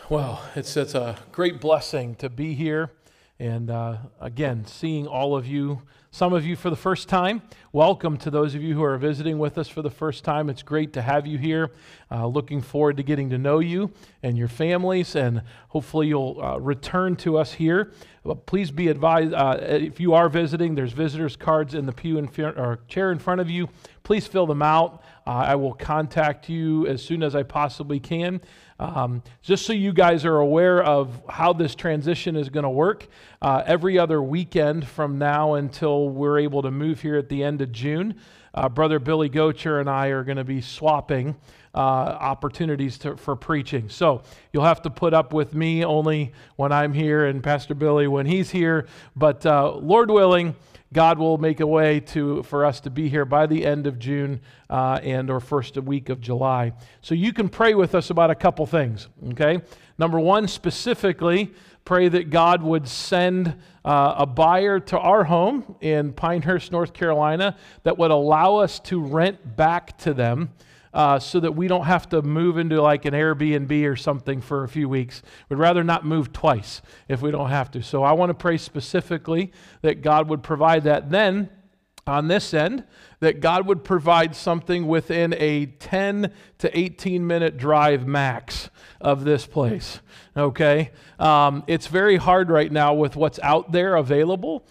Well, it's a great blessing to be here. And again, seeing all of you, some of you for the first time. Welcome to those of you who are visiting with us for the first time. It's great to have you here. Looking forward to getting to know you and your families, and hopefully you'll return to us here. Please be advised, if you are visiting, there's visitors cards in the pew or chair in front of you. Please fill them out. I will contact you as soon as I possibly can. Just so you guys are aware of how this transition is going to work, every other weekend from now until we're able to move here at the end of June, Brother Billy Gocher and I are going to be swapping opportunities for preaching. So you'll have to put up with me only when I'm here and Pastor Billy when he's here. But Lord willing, God will make a way for us to be here by the end of June and or first week of July. So you can pray with us about a couple things, okay? Number one, specifically, pray that God would send a buyer to our home in Pinehurst, North Carolina, that would allow us to rent back to them so that we don't have to move into like an Airbnb or something for a few weeks. We'd rather not move twice if we don't have to. So I want to pray specifically that God would provide that. Then, on this end, that God would provide something within a 10 to 18 minute drive max of this place, okay? It's very hard right now with what's out there available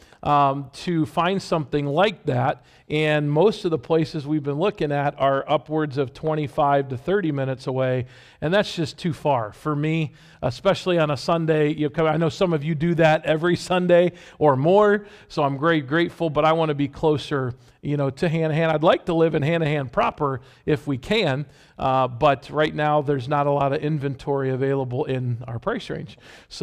to find something like that, and most of the places we've been looking at are upwards of 25 to 30 minutes away, and that's just too far for me, especially on a Sunday. I know some of you do that every Sunday or more, so I'm grateful, but I want to be closer, to Hanahan. I'd like to live in Hanahan proper if we can, but right now there's not a lot of inventory available in our price range.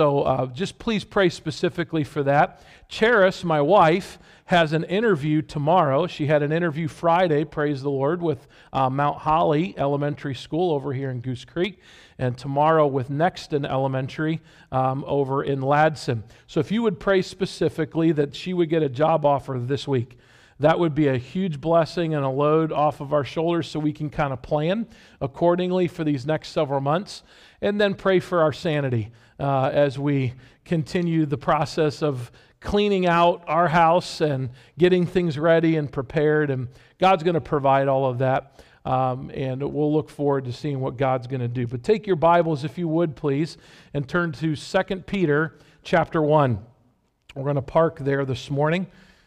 So just please pray specifically for that. Charis, my wife, has an interview tomorrow. She had an interview Friday, praise the Lord, with Mount Holly Elementary School over here in Goose Creek, and tomorrow with Nexton Elementary over in Ladson. So if you would pray specifically that she would get a job offer this week, that would be a huge blessing and a load off of our shoulders so we can kind of plan accordingly for these next several months. And then pray for our sanity as we continue the process of cleaning out our house and getting things ready and prepared. And God's going to provide all of that. And we'll look forward to seeing what God's going to do. But take your Bibles, if you would, please, and turn to 2 Peter chapter 1. We're going to park there this morning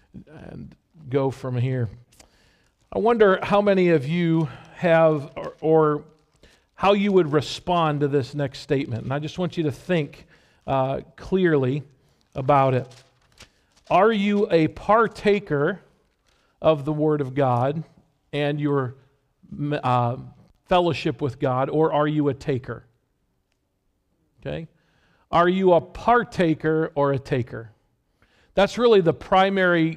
and go from here. I wonder how many of you have or how you would respond to this next statement. And I just want you to think clearly about it. Are you a partaker of the Word of God and your fellowship with God, or are you a taker? Okay? Are you a partaker or a taker? That's really the primary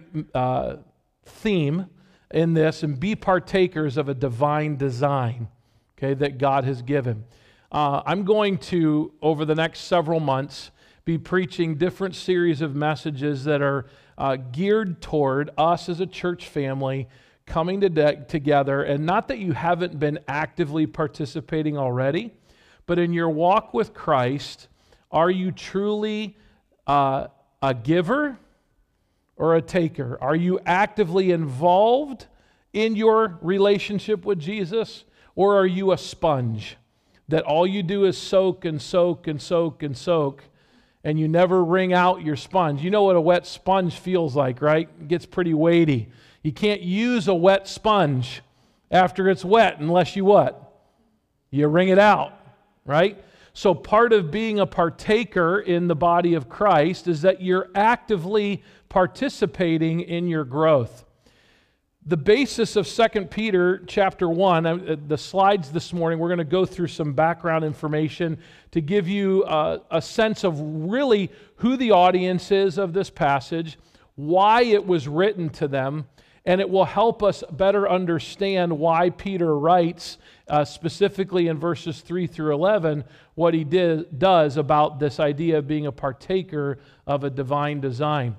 theme in this, and be partakers of a divine design, okay, that God has given. I'm going to, over the next several months, be preaching different series of messages that are geared toward us as a church family coming together, and not that you haven't been actively participating already, but in your walk with Christ, are you truly a giver or a taker? Are you actively involved in your relationship with Jesus, or are you a sponge that all you do is soak and soak and soak and soak, and you never wring out your sponge? You know what a wet sponge feels like, right? It gets pretty weighty. You can't use a wet sponge after it's wet unless you what? You wring it out, right? So part of being a partaker in the body of Christ is that you're actively participating in your growth. The basis of 2 Peter chapter 1, the slides this morning, we're going to go through some background information to give you a sense of really who the audience is of this passage, why it was written to them, and it will help us better understand why Peter writes, specifically in verses 3 through 11, what he does about this idea of being a partaker of a divine design.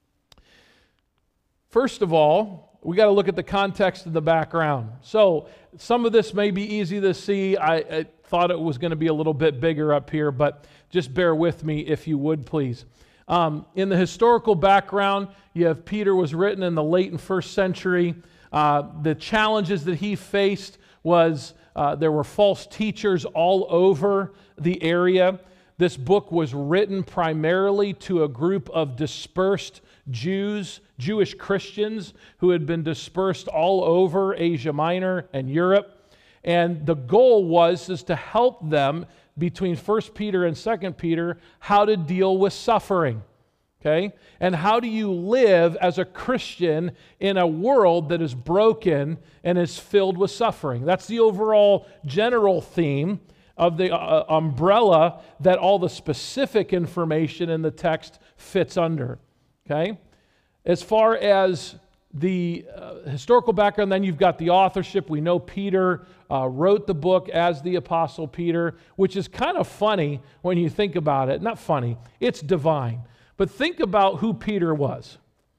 First of all, we got to look at the context of the background. So some of this may be easy to see. thought it was going to be a little bit bigger up here, but just bear with me if you would, please. In the historical background, you have Peter was written in the late and first century. The challenges that he faced was there were false teachers all over the area. This book was written primarily to a group of dispersed Jews, Jewish Christians who had been dispersed all over Asia Minor and Europe. And the goal was to help them between 1 Peter and 2 Peter how to deal with suffering. Okay? And how do you live as a Christian in a world that is broken and is filled with suffering? That's the overall general theme of the umbrella that all the specific information in the text fits under. Okay? As far as the historical background, then you've got the authorship. We know Peter wrote the book as the Apostle Peter, which is kind of funny when you think about it. Not funny, it's divine. But think about who Peter was.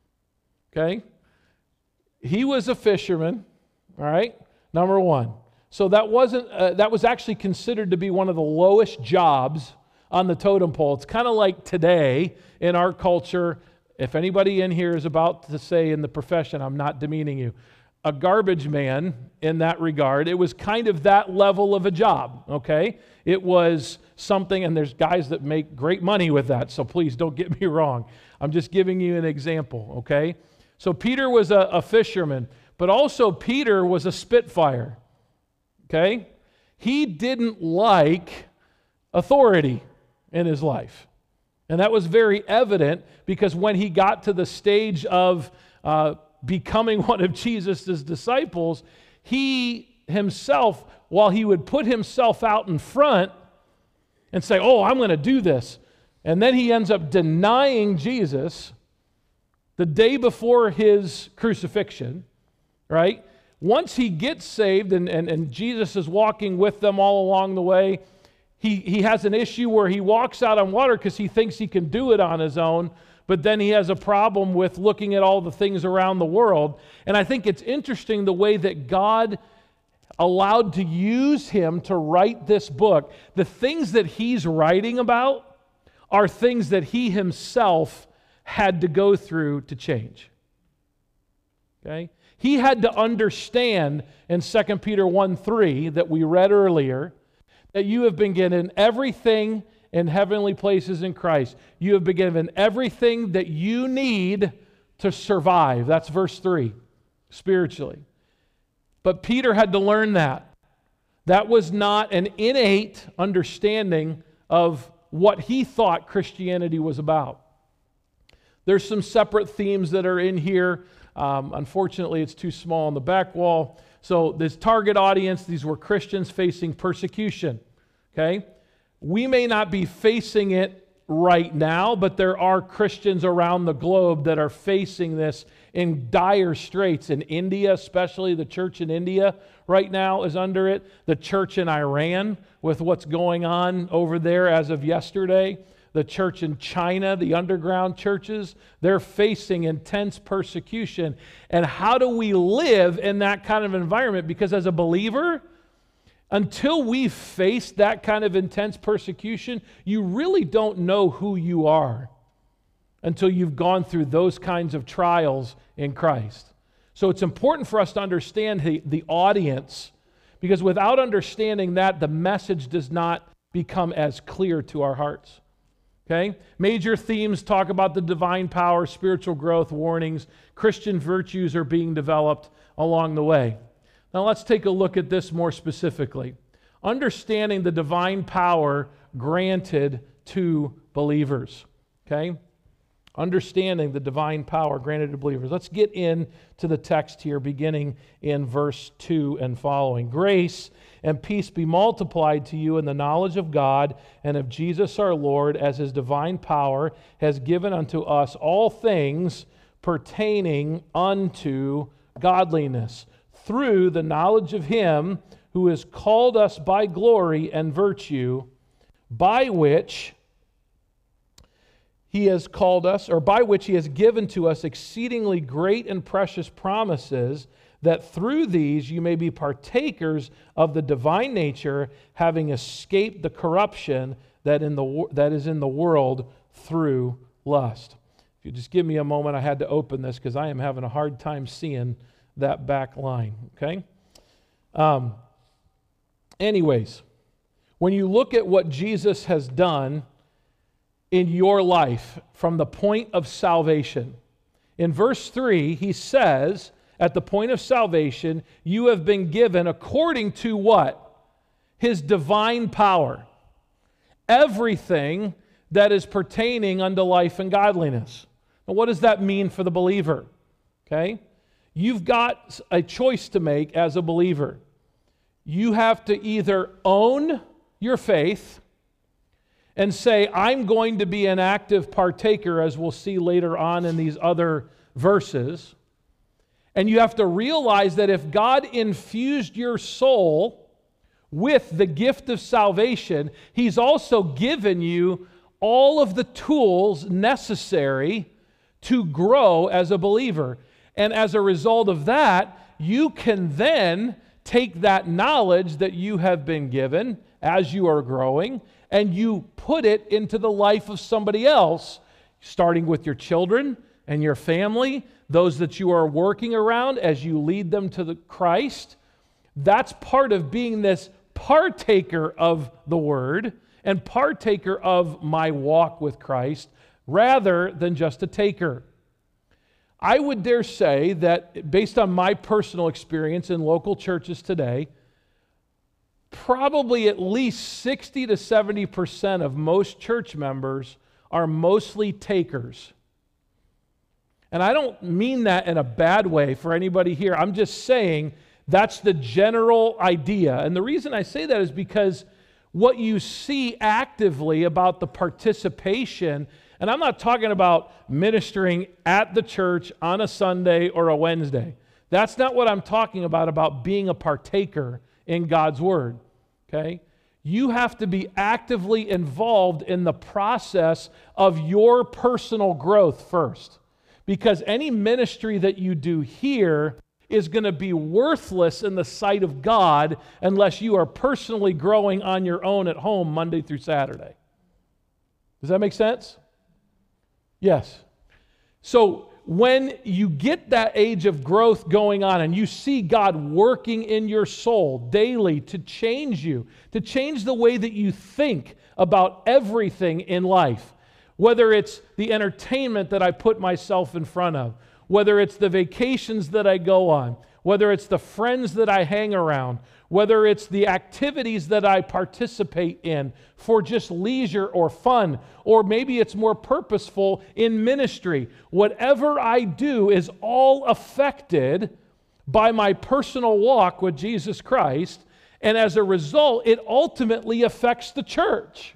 Okay? He was a fisherman, all right? Number one. So that was actually considered to be one of the lowest jobs on the totem pole. It's kind of like today in our culture. If anybody in here is about to say in the profession, I'm not demeaning you, a garbage man in that regard, it was kind of that level of a job, okay? It was something, and there's guys that make great money with that, so please don't get me wrong. I'm just giving you an example, okay? So Peter was a fisherman, but also Peter was a spitfire, okay? He didn't like authority in his life. And that was very evident because when he got to the stage of becoming one of Jesus' disciples, he himself, while he would put himself out in front and say, oh, I'm going to do this, and then he ends up denying Jesus the day before his crucifixion, right? Once he gets saved and Jesus is walking with them all along the way, he has an issue where he walks out on water because he thinks he can do it on his own, but then he has a problem with looking at all the things around the world. And I think it's interesting the way that God allowed to use him to write this book. The things that he's writing about are things that he himself had to go through to change. Okay? He had to understand in 2 Peter 1:3 that we read earlier that you have been given everything in heavenly places in Christ. You have been given everything that you need to survive. That's verse 3, spiritually. But Peter had to learn that. That was not an innate understanding of what he thought Christianity was about. There's some separate themes that are in here. Unfortunately, it's too small on the back wall. So this target audience, these were Christians facing persecution. Okay? We may not be facing it right now, but there are Christians around the globe that are facing this in dire straits. In India, especially the church in India right now is under it. The church in Iran with what's going on over there as of yesterday. The church in China, the underground churches, they're facing intense persecution. And how do we live in that kind of environment? Because as a believer, until we've faced that kind of intense persecution, you really don't know who you are until you've gone through those kinds of trials in Christ. So it's important for us to understand the audience, because without understanding that, the message does not become as clear to our hearts. Okay? Major themes talk about the divine power, spiritual growth, warnings. Christian virtues are being developed along the way. Now let's take a look at this more specifically. Understanding the divine power granted to believers. Okay? Understanding the divine power granted to believers. Let's get into the text here, beginning in verse 2 and following. Grace and peace be multiplied to you in the knowledge of God and of Jesus our Lord, as his divine power has given unto us all things pertaining unto godliness, through the knowledge of him who has called us by glory and virtue, by which he has called us, or by which he has given to us exceedingly great and precious promises, that through these you may be partakers of the divine nature, having escaped the corruption that is in the world through lust. If you just give me a moment, I had to open this because I am having a hard time seeing that back line, okay? Anyways, when you look at what Jesus has done in your life from the point of salvation, in verse 3, he says, at the point of salvation, you have been given according to what? His divine power. Everything that is pertaining unto life and godliness. Now, what does that mean for the believer? Okay? You've got a choice to make as a believer. You have to either own your faith and say, I'm going to be an active partaker, as we'll see later on in these other verses. And you have to realize that if God infused your soul with the gift of salvation, He's also given you all of the tools necessary to grow as a believer. And as a result of that, you can then take that knowledge that you have been given as you are growing, and you put it into the life of somebody else, starting with your children and your family, those that you are working around as you lead them to the Christ. That's part of being this partaker of the Word and partaker of my walk with Christ rather than just a taker. I would dare say that based on my personal experience in local churches today, probably at least 60 to 70% of most church members are mostly takers. And I don't mean that in a bad way for anybody here. I'm just saying that's the general idea. And the reason I say that is because what you see actively about the participation, and I'm not talking about ministering at the church on a Sunday or a Wednesday. That's not what I'm talking about being a partaker in God's Word, okay? You have to be actively involved in the process of your personal growth first. Because any ministry that you do here is going to be worthless in the sight of God unless you are personally growing on your own at home Monday through Saturday. Does that make sense? Yes. So when you get that age of growth going on and you see God working in your soul daily to change you, to change the way that you think about everything in life, whether it's the entertainment that I put myself in front of, whether it's the vacations that I go on, whether it's the friends that I hang around, whether it's the activities that I participate in for just leisure or fun, or maybe it's more purposeful in ministry. Whatever I do is all affected by my personal walk with Jesus Christ, and as a result, it ultimately affects the church.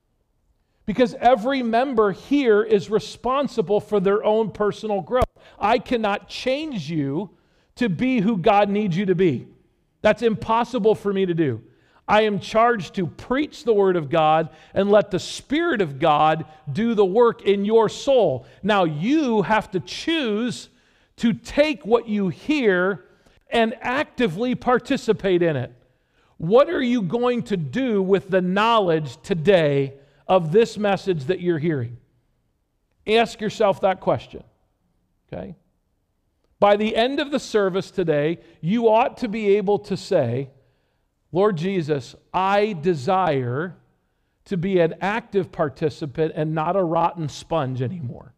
Because every member here is responsible for their own personal growth. I cannot change you to be who God needs you to be. That's impossible for me to do. I am charged to preach the Word of God and let the Spirit of God do the work in your soul. Now you have to choose to take what you hear and actively participate in it. What are you going to do with the knowledge today of this message that you're hearing? Ask yourself that question, okay? By the end of the service today, you ought to be able to say, Lord Jesus, I desire to be an active participant and not a rotten sponge anymore.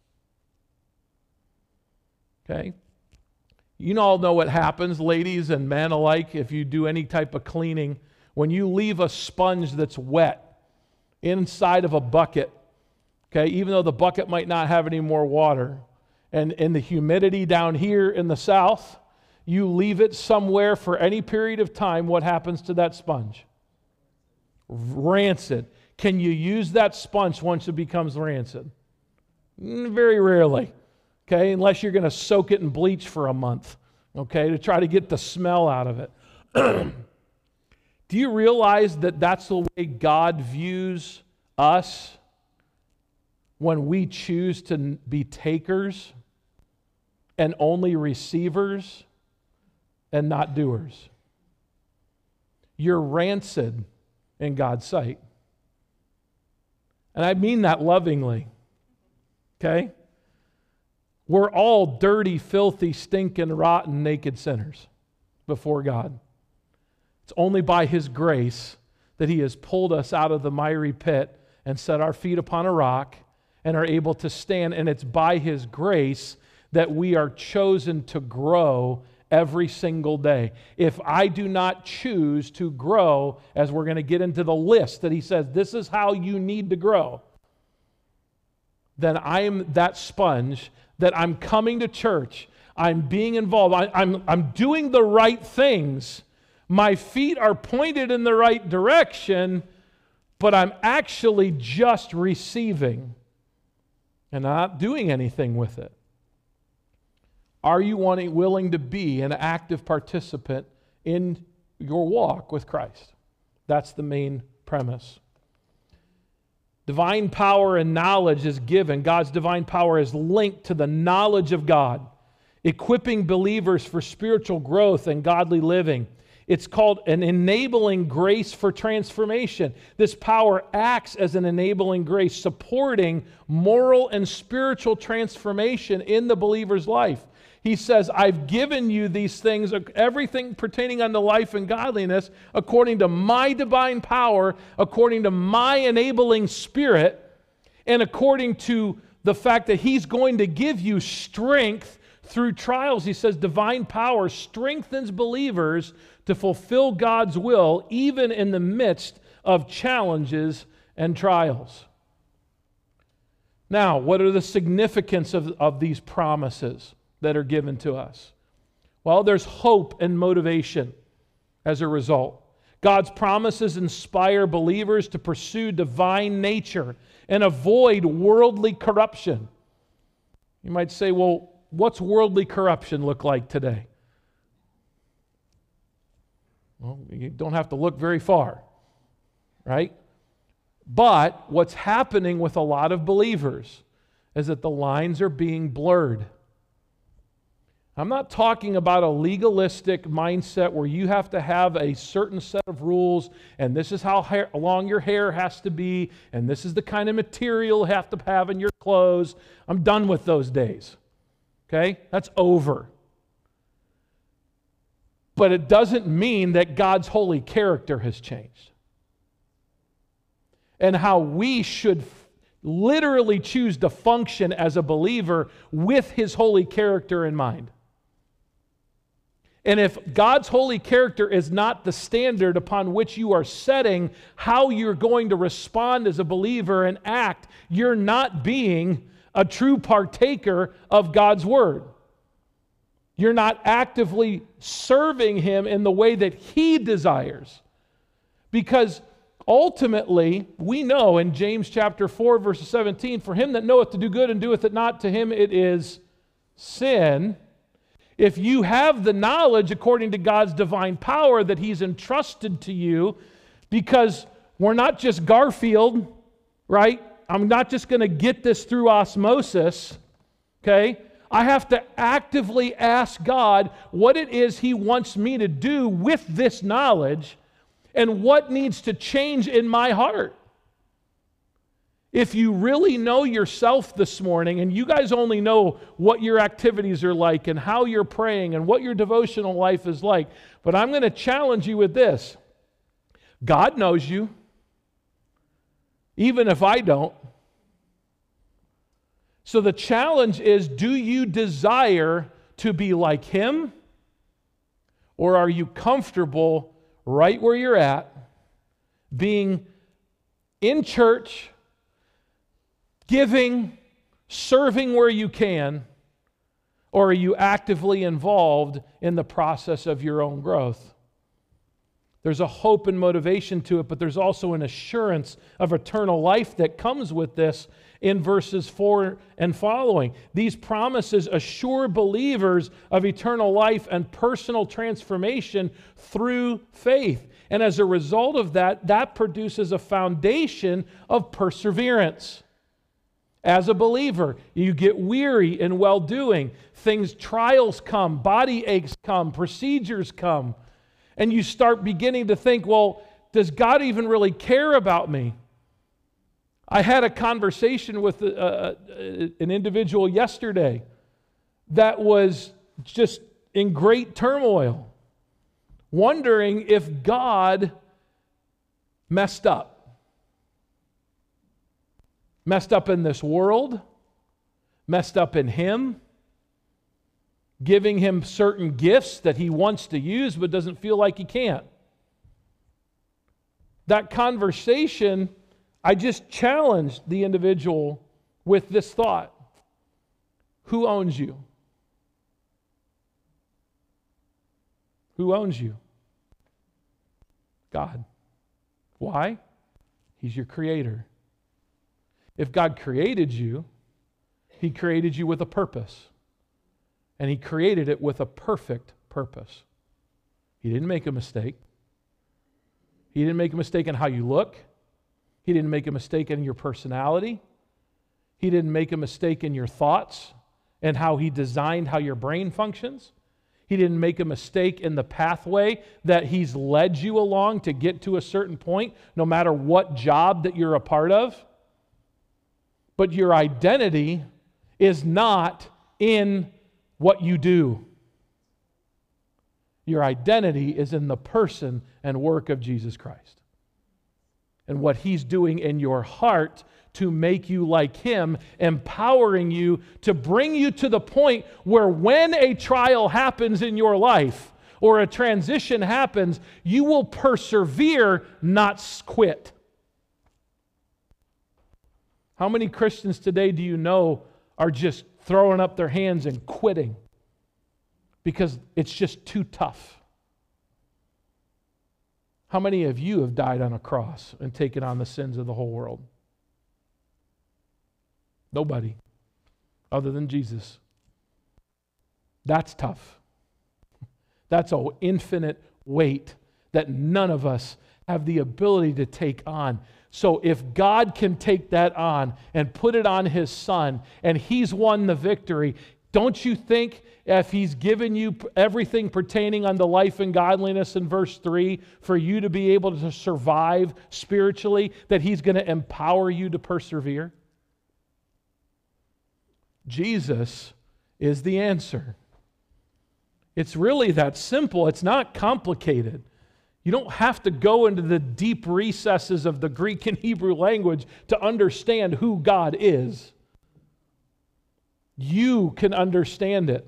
Okay? You all know what happens, ladies and men alike, if you do any type of cleaning. When you leave a sponge that's wet inside of a bucket, okay, even though the bucket might not have any more water, and in the humidity down here in the south, you leave it somewhere for any period of time, what happens to that sponge? Rancid. Can you use that sponge once it becomes rancid? Very rarely, okay, unless you're going to soak it in bleach for a month, okay, to try to get the smell out of it. Do you realize that that's the way God views us when we choose to be takers and only receivers and not doers. You're rancid in God's sight. And I mean that lovingly. Okay? We're all dirty, filthy, stinking, rotten, naked sinners before God. It's only by His grace that He has pulled us out of the miry pit and set our feet upon a rock and are able to stand. And it's by His grace that we are chosen to grow every single day. If I do not choose to grow, as we're going to get into the list that He says, this is how you need to grow, then I am that sponge that I'm coming to church, I'm being involved, I'm doing the right things, my feet are pointed in the right direction, but I'm actually just receiving and not doing anything with it. Are you willing to be an active participant in your walk with Christ? That's the main premise. Divine power and knowledge is given. God's divine power is linked to the knowledge of God, equipping believers for spiritual growth and godly living. It's called an enabling grace for transformation. This power acts as an enabling grace, supporting moral and spiritual transformation in the believer's life. He says, I've given you these things, everything pertaining unto life and godliness, according to my divine power, according to my enabling spirit, and according to the fact that He's going to give you strength through trials. He says divine power strengthens believers to fulfill God's will, even in the midst of challenges and trials. Now, what are the significance of these promises that are given to us? Well, there's hope and motivation as a result. God's promises inspire believers to pursue divine nature and avoid worldly corruption. You might say, well, what's worldly corruption look like today? Well, you don't have to look very far, right? But what's happening with a lot of believers is that the lines are being blurred. I'm not talking about a legalistic mindset where you have to have a certain set of rules, and this is how long your hair has to be, and this is the kind of material you have to have in your clothes. I'm done with those days. Okay? That's over. But it doesn't mean that God's holy character has changed. And how we should literally choose to function as a believer with His holy character in mind. And if God's holy character is not the standard upon which you are setting how you're going to respond as a believer and act, you're not being a true partaker of God's Word. You're not actively serving Him in the way that He desires. Because ultimately, we know in James chapter 4, verse 17, for him that knoweth to do good and doeth it not, to him it is sin. If you have the knowledge according to God's divine power that He's entrusted to you, because we're not just Garfield, right? I'm not just going to get this through osmosis, okay? I have to actively ask God what it is He wants me to do with this knowledge and what needs to change in my heart. If you really know yourself this morning, and you guys only know what your activities are like and how you're praying and what your devotional life is like, but I'm going to challenge you with this. God knows you, even if I don't. So the challenge is, do you desire to be like Him, or are you comfortable right where you're at, being in church, giving, serving where you can, or are you actively involved in the process of your own growth? There's a hope and motivation to it, but there's also an assurance of eternal life that comes with this in verses 4 and following. These promises assure believers of eternal life and personal transformation through faith. And as a result of that, that produces a foundation of perseverance. as a believer. You get weary in well-doing. Trials come, body aches come, procedures come. And you start beginning to think, well, does God even really care about me? I had a conversation with an individual yesterday that was just in great turmoil, wondering if God messed up. Messed up in this world, messed up in him, giving him certain gifts that he wants to use but doesn't feel like he can't. That conversation, I just challenged the individual with this thought. Who owns you? Who owns you? God. Why? He's your creator. If God created you, He created you with a purpose. And He created it with a perfect purpose. He didn't make a mistake. He didn't make a mistake in how you look. He didn't make a mistake in your personality. He didn't make a mistake in your thoughts and how He designed how your brain functions. He didn't make a mistake in the pathway that He's led you along to get to a certain point, no matter what job that you're a part of. But your identity is not in what you do. Your identity is in the person and work of Jesus Christ. And what He's doing in your heart to make you like Him, empowering you to bring you to the point where when a trial happens in your life or a transition happens, you will persevere, not quit. How many Christians today do you know are just throwing up their hands and quitting because it's just too tough? How many of you have died on a cross and taken on the sins of the whole world? Nobody, other than Jesus. That's tough. That's an infinite weight that none of us have the ability to take on. So if God can take that on and put it on His Son, and He's won the victory, don't you think if He's given you everything pertaining unto life and godliness in verse 3 for you to be able to survive spiritually, that He's going to empower you to persevere? Jesus is the answer. It's really that simple. It's not complicated. You don't have to go into the deep recesses of the Greek and Hebrew language to understand who God is. You can understand it.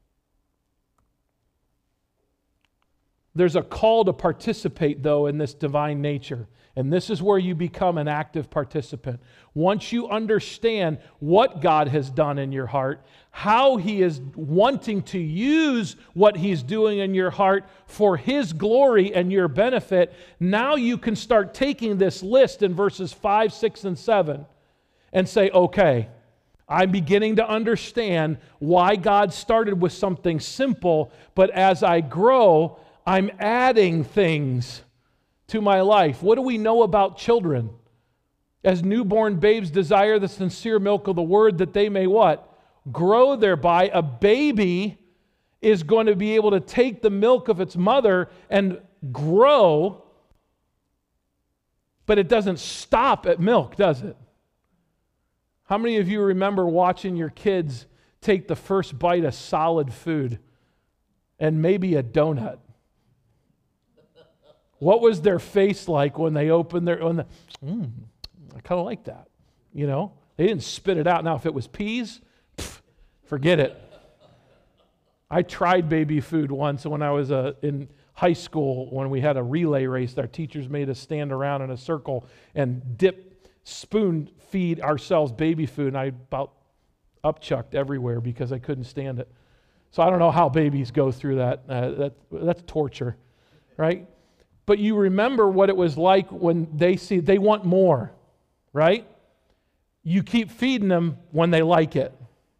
There's a call to participate, though, in this divine nature. And this is where you become an active participant. Once you understand what God has done in your heart, how He is wanting to use what He's doing in your heart for His glory and your benefit, now you can start taking this list in verses 5, 6, and 7 and say, okay, I'm beginning to understand why God started with something simple, but as I grow, I'm adding things to my life. What do we know about children? As newborn babes desire the sincere milk of the word that they may what? Grow thereby. A baby is going to be able to take the milk of its mother and grow, but it doesn't stop at milk, does it? How many of you remember watching your kids take the first bite of solid food and maybe a donut? What was their face like when they opened their... I kind of like that. You know? They didn't spit it out. Now, if it was peas, forget it. I tried baby food once when I was in high school when we had a relay race. Our teachers made us stand around in a circle and spoon feed ourselves baby food, and I about upchucked everywhere because I couldn't stand it. So I don't know how babies go through that. That's torture, right? But you remember what it was like when they want more, right? You keep feeding them when they like it,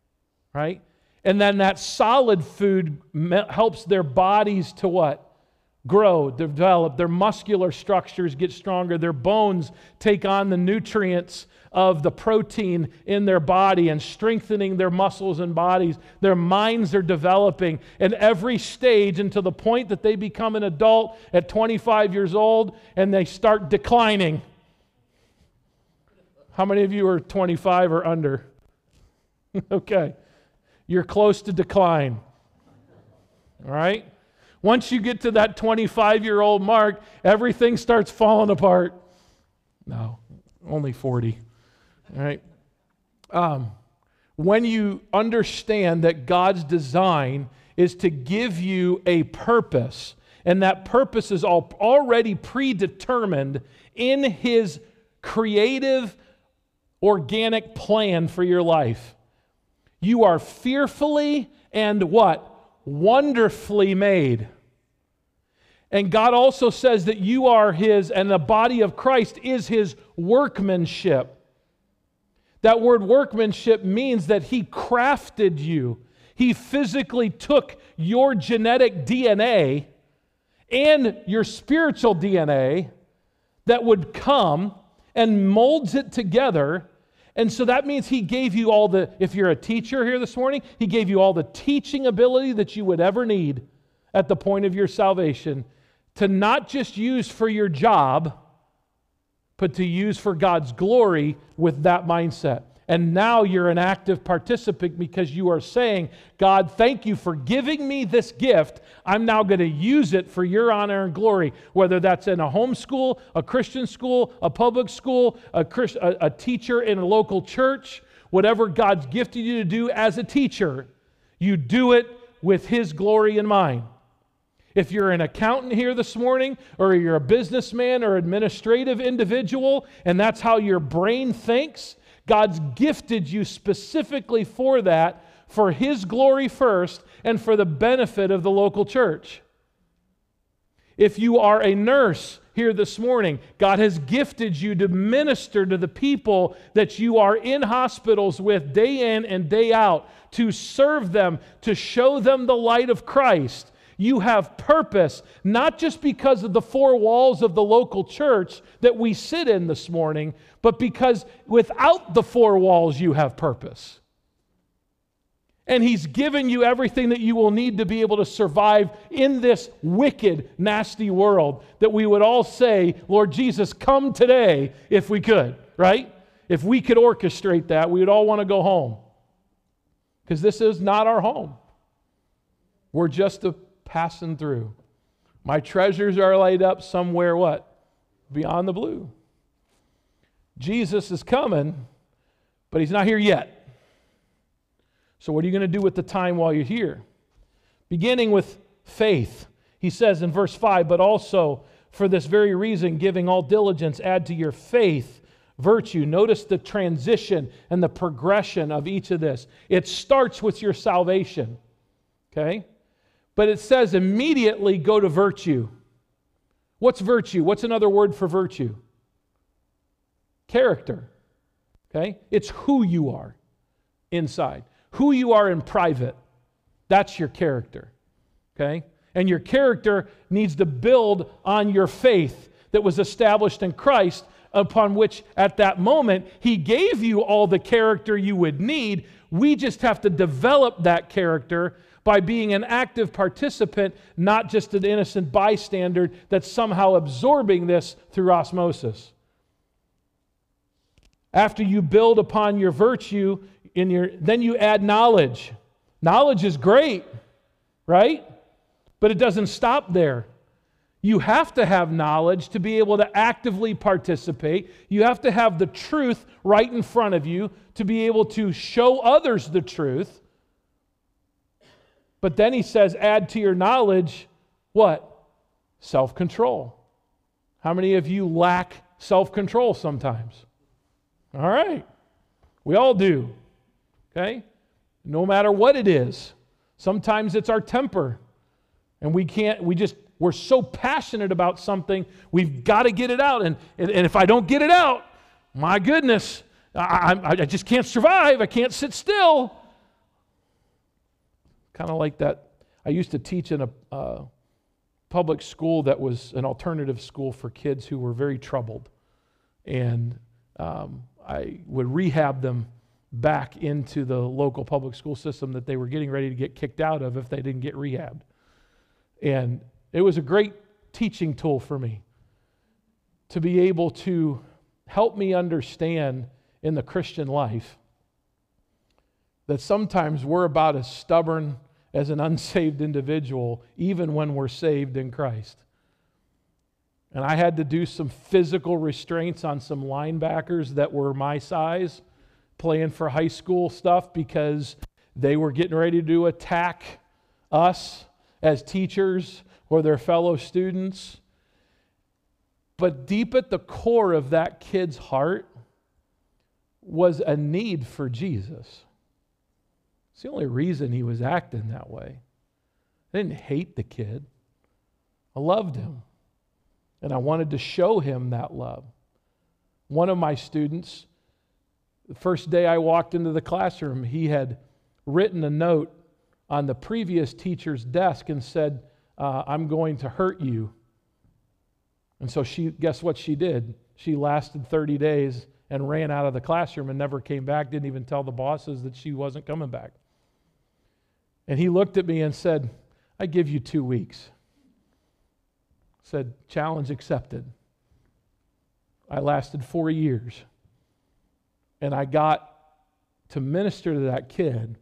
right? And then that solid food helps their bodies to what? grow, develop, their muscular structures get stronger, their bones take on the nutrients of the protein in their body and strengthening their muscles and bodies. Their minds are developing in every stage until the point that they become an adult at 25 years old and they start declining. How many of you are 25 or under? Okay. You're close to decline. All right? Once you get to that 25-year-old mark, everything starts falling apart. No, only 40. All right? When you understand that God's design is to give you a purpose, and that purpose is already predetermined in His creative, organic plan for your life. You are fearfully and what? Wonderfully made. And God also says that you are His, and the body of Christ is His workmanship. That word workmanship means that He crafted you. He physically took your genetic DNA and your spiritual DNA that would come and molds it together. And so that means He gave you all the, if you're a teacher here this morning, He gave you all the teaching ability that you would ever need at the point of your salvation to not just use for your job, but to use for God's glory with that mindset. And now you're an active participant because you are saying, God, thank you for giving me this gift. I'm now going to use it for your honor and glory, whether that's in a home school, a Christian school, a public school, a teacher in a local church, whatever God's gifted you to do as a teacher, you do it with His glory in mind. If you're an accountant here this morning, or you're a businessman or administrative individual, and that's how your brain thinks, God's gifted you specifically for that, for His glory first, and for the benefit of the local church. If you are a nurse here this morning, God has gifted you to minister to the people that you are in hospitals with day in and day out, to serve them, to show them the light of Christ. You have purpose, not just because of the four walls of the local church that we sit in this morning, but because without the four walls you have purpose. And He's given you everything that you will need to be able to survive in this wicked, nasty world, that we would all say, Lord Jesus, come today if we could, right? If we could orchestrate that, we would all want to go home. Because this is not our home. We're just passing through. My treasures are laid up somewhere, what? Beyond the blue. Jesus is coming, but He's not here yet. So what are you going to do with the time while you're here? Beginning with faith. He says in verse 5, but also for this very reason, giving all diligence, add to your faith virtue. Notice the transition and the progression of each of this. It starts with your salvation. Okay? But it says immediately go to virtue. What's virtue? What's another word for virtue? Character. Okay? It's who you are inside. Who you are in private. That's your character. Okay? And your character needs to build on your faith that was established in Christ, upon which at that moment He gave you all the character you would need. We just have to develop that character by being an active participant, not just an innocent bystander that's somehow absorbing this through osmosis. After you build upon your virtue, then you add knowledge. Knowledge is great, right? But it doesn't stop there. You have to have knowledge to be able to actively participate. You have to have the truth right in front of you to be able to show others the truth. But then he says, add to your knowledge, what? Self-control. How many of you lack self-control sometimes? All right. We all do. Okay? No matter what it is. Sometimes it's our temper. And we're so passionate about something, we've got to get it out. And if I don't get it out, my goodness, I just can't survive. I can't sit still. Kind of like that. I used to teach in public school that was an alternative school for kids who were very troubled. And I would rehab them back into the local public school system that they were getting ready to get kicked out of if they didn't get rehabbed. And it was a great teaching tool for me to be able to help me understand in the Christian life that sometimes we're about as stubborn as an unsaved individual, even when we're saved in Christ. And I had to do some physical restraints on some linebackers that were my size, playing for high school stuff, because they were getting ready to attack us as teachers or their fellow students. But deep at the core of that kid's heart was a need for Jesus. It's the only reason he was acting that way. I didn't hate the kid. I loved him. And I wanted to show him that love. One of my students, the first day I walked into the classroom, he had written a note on the previous teacher's desk and said, I'm going to hurt you. And so guess what she did? She lasted 30 days and ran out of the classroom and never came back, didn't even tell the bosses that she wasn't coming back. And he looked at me and said, I give you 2 weeks. Said, challenge accepted. I lasted 4 years. And I got to minister to that kid.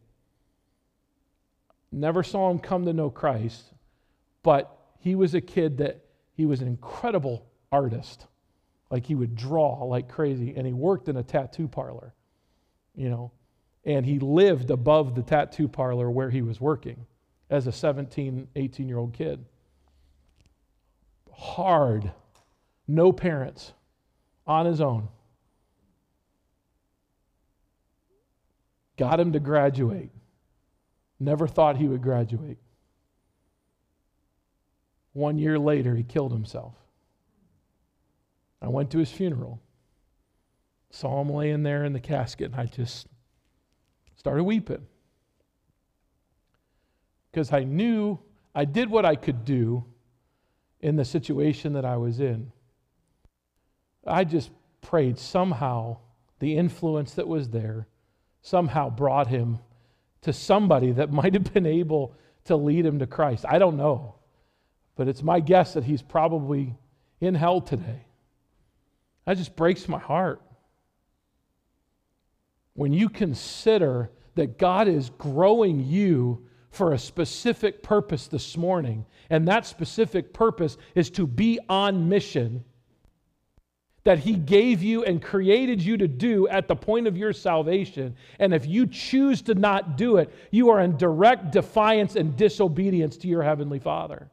Never saw him come to know Christ, but he was a kid that he was an incredible artist. Like, he would draw like crazy, and he worked in a tattoo parlor, and he lived above the tattoo parlor where he was working as a 17, 18-year-old kid. Hard, no parents, on his own. Got him to graduate. Never thought he would graduate. 1 year later, he killed himself. I went to his funeral, saw him laying there in the casket, and I just started weeping. Because I knew I did what I could do in the situation that I was in. I just prayed somehow the influence that was there somehow brought him to somebody that might have been able to lead him to Christ. I don't know. But it's my guess that he's probably in hell today. That just breaks my heart. When you consider that God is growing you for a specific purpose this morning, and that specific purpose is to be on mission that He gave you and created you to do at the point of your salvation, and if you choose to not do it, you are in direct defiance and disobedience to your Heavenly Father.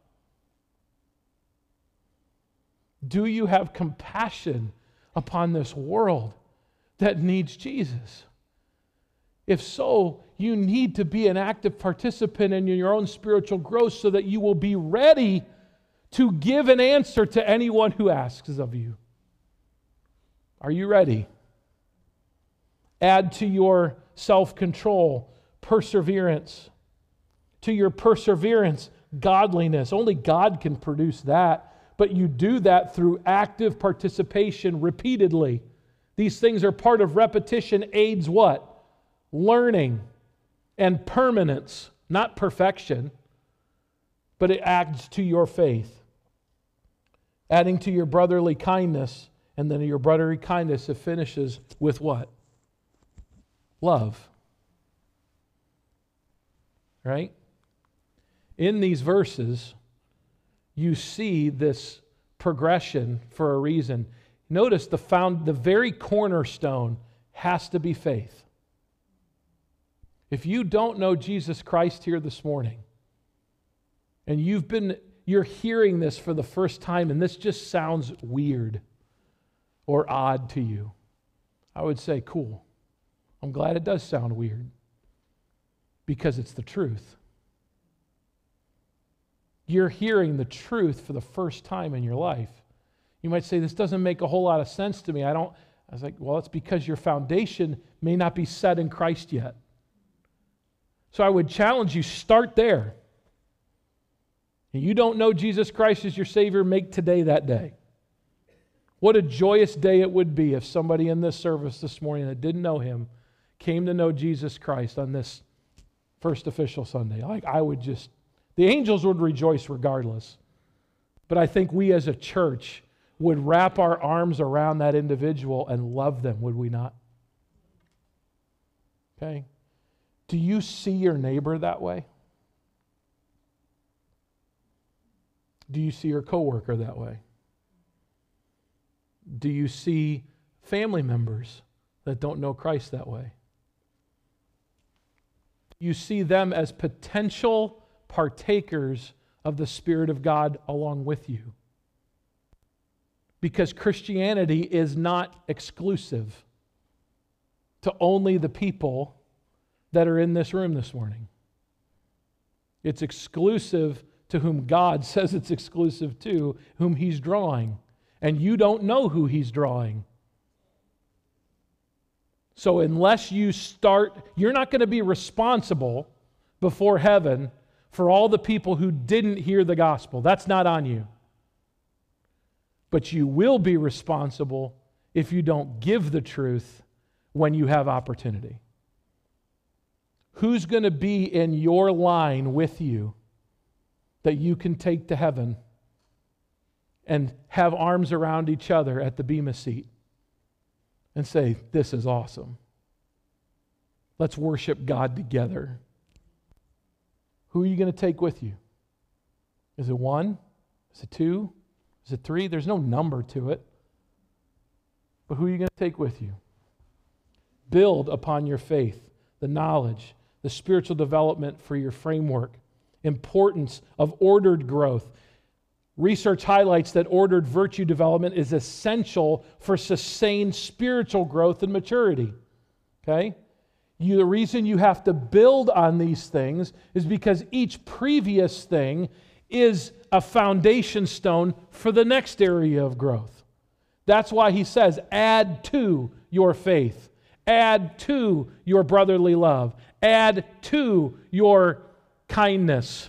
Do you have compassion upon this world that needs Jesus? If so, you need to be an active participant in your own spiritual growth so that you will be ready to give an answer to anyone who asks of you. Are you ready? Add to your self-control perseverance. To your perseverance, godliness. Only God can produce that. But you do that through active participation repeatedly. These things are part of repetition aids what? Learning and permanence, not perfection, but it adds to your faith. Adding to your brotherly kindness, and then your brotherly kindness, it finishes with what? Love. Right? In these verses, you see this progression for a reason. Notice the very cornerstone has to be faith. If you don't know Jesus Christ here this morning, and you're hearing this for the first time, and this just sounds weird or odd to you, I would say, cool. I'm glad it does sound weird, because it's the truth. You're hearing the truth for the first time in your life. You might say, this doesn't make a whole lot of sense to me. I was like, well, it's because your foundation may not be set in Christ yet. So I would challenge you, start there. and you don't know Jesus Christ as your Savior, make today that day. What a joyous day it would be if somebody in this service this morning that didn't know Him came to know Jesus Christ on this first official Sunday. The angels would rejoice regardless. But I think we as a church would wrap our arms around that individual and love them, would we not? Okay? Do you see your neighbor that way? Do you see your coworker that way? Do you see family members that don't know Christ that way? You see them as potential partakers of the Spirit of God along with you. Because Christianity is not exclusive to only the people that are in this room this morning. It's exclusive to whom God says it's exclusive to, whom He's drawing. And you don't know who He's drawing. So unless you start, you're not going to be responsible before heaven for all the people who didn't hear the gospel. That's not on you. But you will be responsible if you don't give the truth when you have opportunity. Who's going to be in your line with you that you can take to heaven and have arms around each other at the Bema seat and say, this is awesome. Let's worship God together. Who are you going to take with you? Is it one? Is it two? Is it three? There's no number to it. But who are you going to take with you? Build upon your faith, the knowledge, the spiritual development for your framework, importance of ordered growth. Research highlights that ordered virtue development is essential for sustained spiritual growth and maturity. Okay? The reason you have to build on these things is because each previous thing is a foundation stone for the next area of growth. That's why he says, add to your faith, add to your brotherly love, add to your kindness.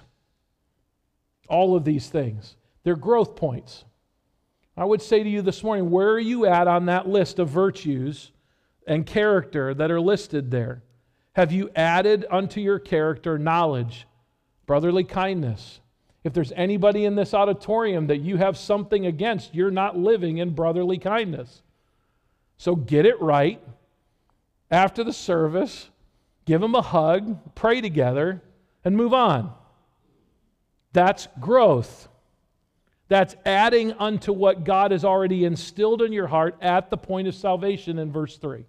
All of these things. They're growth points. I would say to you this morning, where are you at on that list of virtues and character that are listed there? Have you added unto your character knowledge, brotherly kindness? If there's anybody in this auditorium that you have something against, you're not living in brotherly kindness. So get it right. After the service, give them a hug, pray together, and move on. That's growth. That's adding unto what God has already instilled in your heart at the point of salvation in verse 3.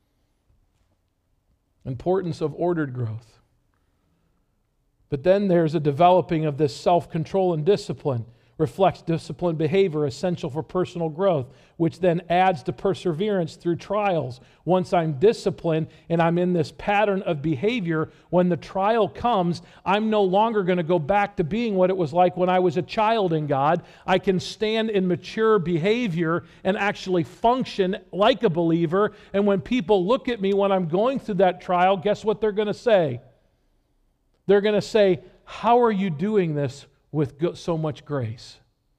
Importance of ordered growth. But then there's a developing of this self-control and discipline. Reflects disciplined behavior essential for personal growth, which then adds to perseverance through trials. Once I'm disciplined and I'm in this pattern of behavior, when the trial comes, I'm no longer going to go back to being what it was like when I was a child in God. I can stand in mature behavior and actually function like a believer. And when people look at me when I'm going through that trial, guess what they're going to say? They're going to say, how are you doing this with so much grace?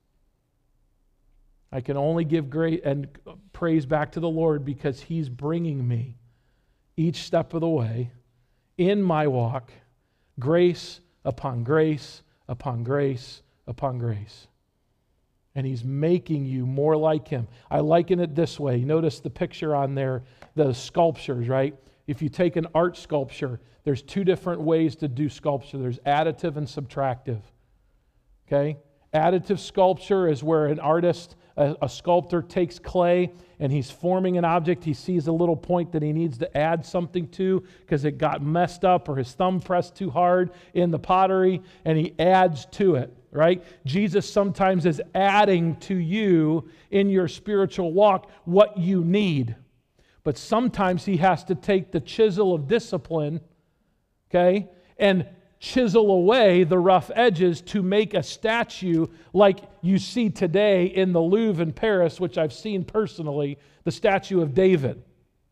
I can only give grace and praise back to the Lord because He's bringing me each step of the way in my walk, grace upon grace upon grace upon grace. And He's making you more like Him. I liken it this way. Notice the picture on there, the sculptures, right? If you take an art sculpture, there's two different ways to do sculpture. There's additive and subtractive. Okay? Additive sculpture is where an artist, a sculptor takes clay and he's forming an object. He sees a little point that he needs to add something to because it got messed up or his thumb pressed too hard in the pottery, and he adds to it, right? Jesus sometimes is adding to you in your spiritual walk what you need. But sometimes He has to take the chisel of discipline, okay, and chisel away the rough edges to make a statue like you see today in the Louvre in Paris, which I've seen personally, the statue of David.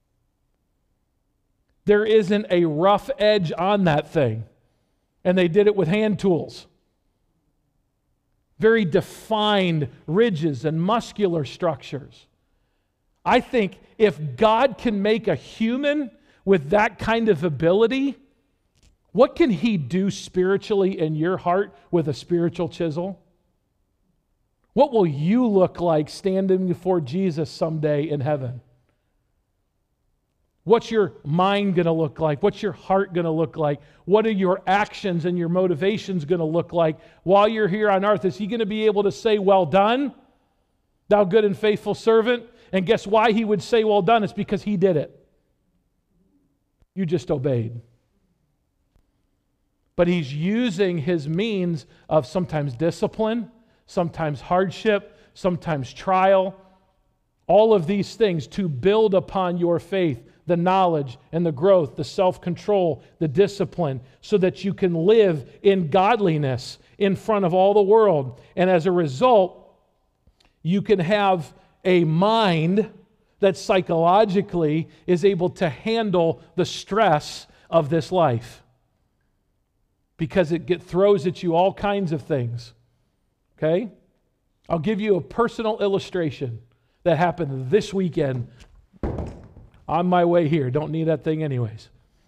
There isn't a rough edge on that thing, and they did it with hand tools. very defined ridges and muscular structures. I think if God can make a human with that kind of ability, what can He do spiritually in your heart with a spiritual chisel? What will you look like standing before Jesus someday in heaven? What's your mind going to look like? What's your heart going to look like? What are your actions and your motivations going to look like while you're here on earth? Is He going to be able to say, "Well done, thou good and faithful servant"? And guess why He would say, "Well done"? It's because He did it. You just obeyed. But He's using His means of sometimes discipline, sometimes hardship, sometimes trial, all of these things to build upon your faith, the knowledge and the growth, the self-control, the discipline, so that you can live in godliness in front of all the world. And as a result, you can have a mind that psychologically is able to handle the stress of this life. Because it throws at you all kinds of things. Okay? I'll give you a personal illustration that happened this weekend on my way here. Don't need that thing anyways.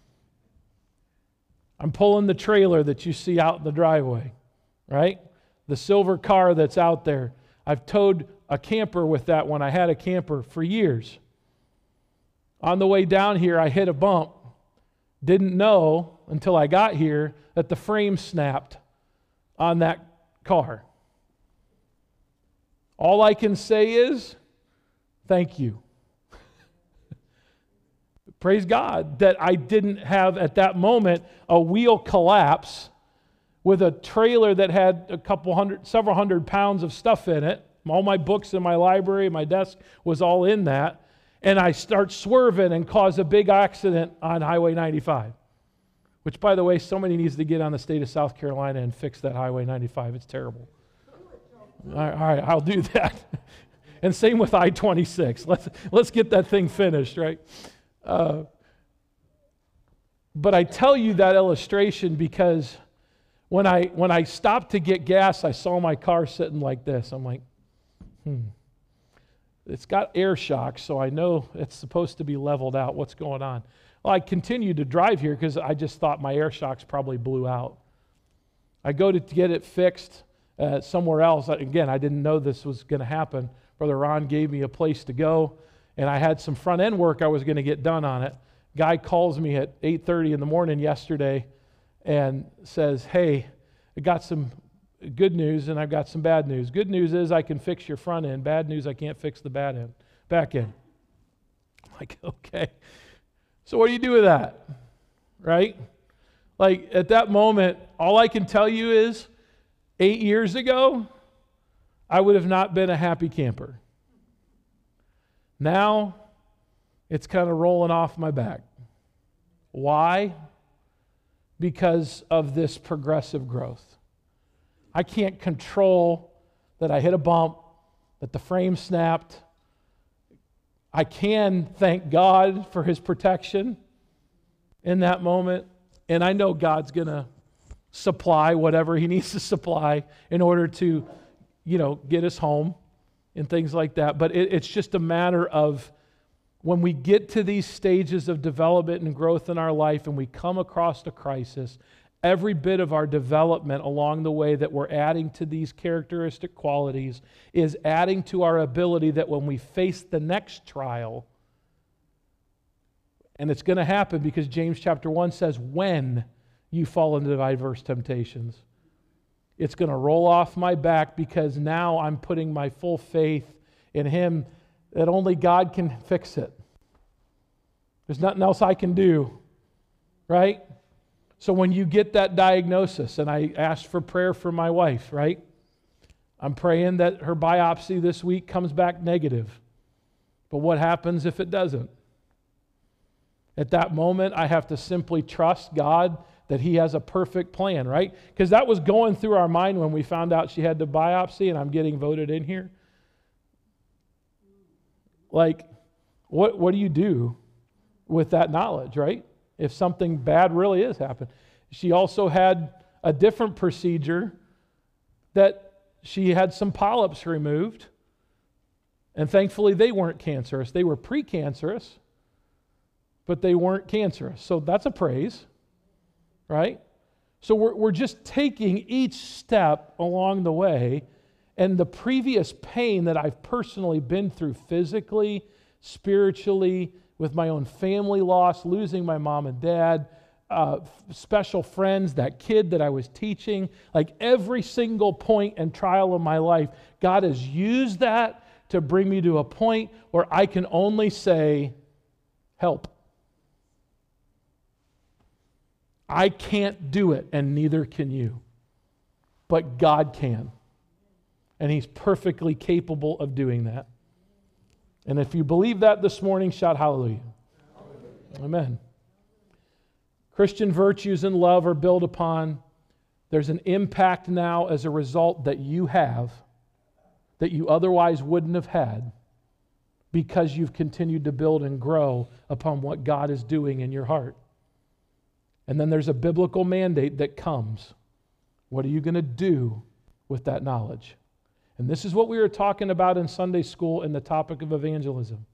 I'm pulling the trailer that you see out in the driveway, right? The silver car that's out there. I've towed a camper with that one. I had a camper for years. On the way down here, I hit a bump. Didn't know until I got here that the frame snapped on that car. All I can say is, thank you. Praise God that I didn't have at that moment a wheel collapse with a trailer that had several hundred pounds of stuff in it. All my books in my library, my desk was all in that. And I start swerving and cause a big accident on Highway 95. Which, by the way, somebody needs to get on the state of South Carolina and fix that Highway 95. It's terrible. All right, I'll do that. And same with I-26. Let's get that thing finished, right? But I tell you that illustration because when I stopped to get gas, I saw my car sitting like this. I'm like, It's got air shocks, so I know it's supposed to be leveled out. What's going on? Well, I continued to drive here because I just thought my air shocks probably blew out. I go to get it fixed somewhere else. Again, I didn't know this was going to happen. Brother Ron gave me a place to go, and I had some front end work I was going to get done on it. Guy calls me at 8:30 in the morning yesterday and says, "Hey, I got some good news and I've got some bad news. Good news is I can fix your front end. Bad news, I can't fix the back end." I'm like, okay. So what do you do with that? Right? Like at that moment, all I can tell you is 8 years ago, I would have not been a happy camper. Now, it's kind of rolling off my back. Why? Because of this progressive growth. I can't control that I hit a bump, that the frame snapped. I can thank God for His protection in that moment. And I know God's going to supply whatever He needs to supply in order to, get us home and things like that. But it's just a matter of when we get to these stages of development and growth in our life and we come across a crisis, every bit of our development along the way that we're adding to these characteristic qualities is adding to our ability that when we face the next trial, and it's going to happen because James chapter 1 says, when you fall into diverse temptations, it's going to roll off my back because now I'm putting my full faith in Him that only God can fix it. There's nothing else I can do, right? So when you get that diagnosis, and I asked for prayer for my wife, right? I'm praying that her biopsy this week comes back negative. But what happens if it doesn't? At that moment, I have to simply trust God that He has a perfect plan, right? Because that was going through our mind when we found out she had the biopsy and I'm getting voted in here. Like, what do you do with that knowledge, right? If something bad really is happening. She also had a different procedure that she had some polyps removed, and thankfully they weren't cancerous. They were precancerous, but they weren't cancerous. So that's a praise, right? So we're just taking each step along the way, and the previous pain that I've personally been through physically, spiritually, with my own family loss, losing my mom and dad, special friends, that kid that I was teaching, like every single point and trial of my life, God has used that to bring me to a point where I can only say, help. I can't do it, and neither can you. But God can. And He's perfectly capable of doing that. And if you believe that this morning, shout hallelujah. Amen. Christian virtues and love are built upon. There's an impact now as a result that you have that you otherwise wouldn't have had because you've continued to build and grow upon what God is doing in your heart. And then there's a biblical mandate that comes. What are you going to do with that knowledge? And this is what we were talking about in Sunday school in the topic of evangelism.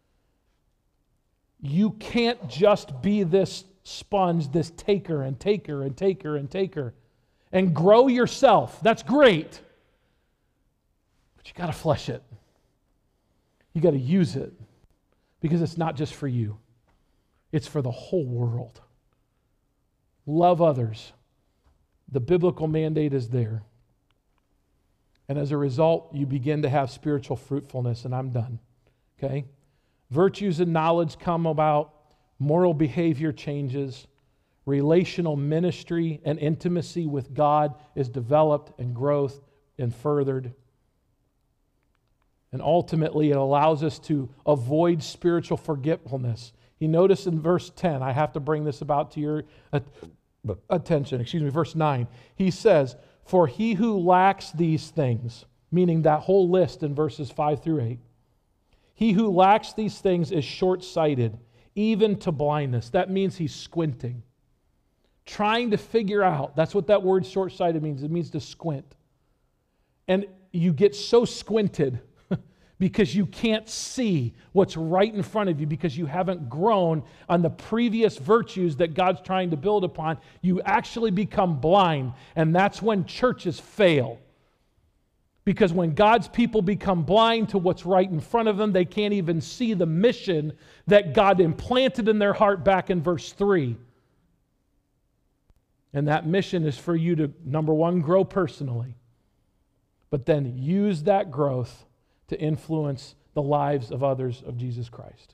You can't just be this sponge, this taker and taker and taker and taker, and grow yourself. That's great. But you got to flesh it. You got to use it because it's not just for you. It's for the whole world. Love others. The biblical mandate is there. And as a result, you begin to have spiritual fruitfulness, and I'm done. Okay? Virtues and knowledge come about. Moral behavior changes. Relational ministry and intimacy with God is developed and growth and furthered. And ultimately, it allows us to avoid spiritual forgetfulness. You notice in verse 10, I have to bring this about to your attention. Verse 9. He says, for he who lacks these things, meaning that whole list in verses 5 through 8, he who lacks these things is short-sighted, even to blindness. That means he's squinting, trying to figure out. That's what that word short-sighted means. It means to squint. And you get so squinted because you can't see what's right in front of you because you haven't grown on the previous virtues that God's trying to build upon. You actually become blind, and that's when churches fail. Because when God's people become blind to what's right in front of them, they can't even see the mission that God implanted in their heart back in verse 3. And that mission is for you to, number one, grow personally, but then use that growth to influence the lives of others of Jesus Christ.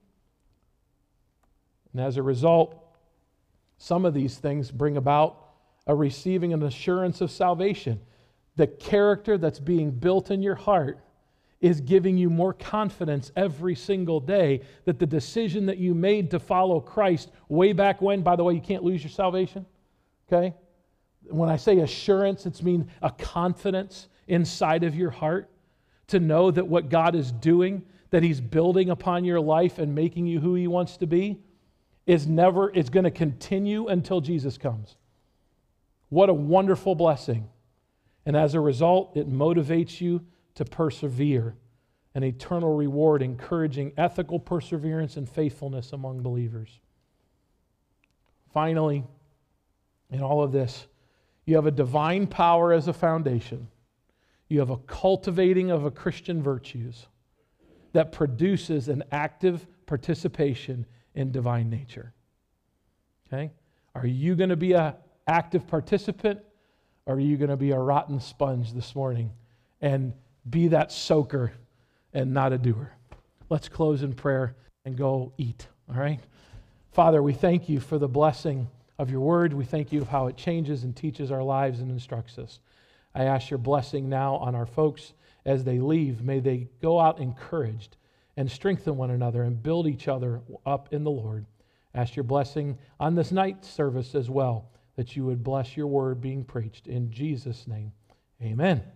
And as a result, some of these things bring about a receiving an assurance of salvation. The character that's being built in your heart is giving you more confidence every single day that the decision that you made to follow Christ way back when, by the way, you can't lose your salvation, okay? When I say assurance, it's mean a confidence inside of your heart to know that what God is doing, that He's building upon your life and making you who He wants to be, is going to continue until Jesus comes. What a wonderful blessing. And as a result, it motivates you to persevere, an eternal reward, encouraging ethical perseverance and faithfulness among believers. Finally, in all of this, you have a divine power as a foundation. You have a cultivating of a Christian virtues that produces an active participation in divine nature. Okay? Are you going to be an active participant, or are you going to be a rotten sponge this morning and be that soaker and not a doer? Let's close in prayer and go eat, all right? Father, we thank you for the blessing of your word. We thank you of how it changes and teaches our lives and instructs us. I ask your blessing now on our folks as they leave. May they go out encouraged and strengthen one another and build each other up in the Lord. Ask your blessing on this night service as well, that you would bless your word being preached. In Jesus' name, amen.